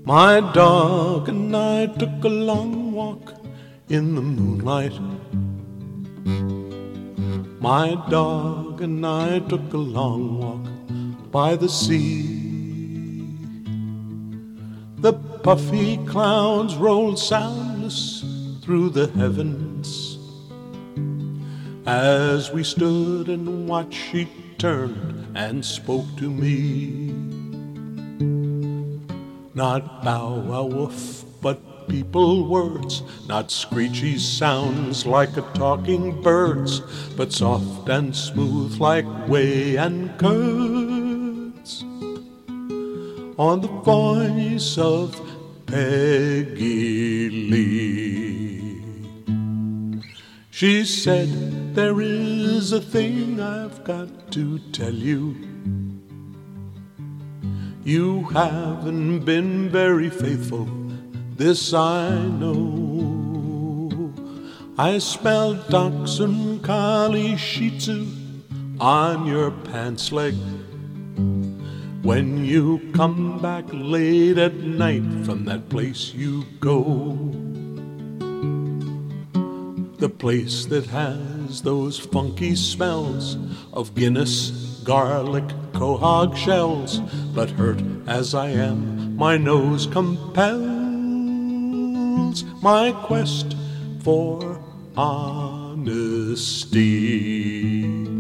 My dog and I took a long walk in the moonlight. My dog and I took a long walk by the sea. The puffy clouds rolled soundless through the heavens. As we stood and watched, she turned and spoke to me. Not bow wow woof, but people words, not screechy sounds like a talking bird's, but soft and smooth like whey and curds. On the voice of Peggy Lee. She said, there is a thing I've got to tell you. You haven't been very faithful, this I know. I smell Dachshund Collie Shih Tzu on your pants leg when you come back late at night from that place you go. The place that has those funky smells of Guinness, garlic, quahog shells. But hurt as I am, my nose compels my quest for honesty.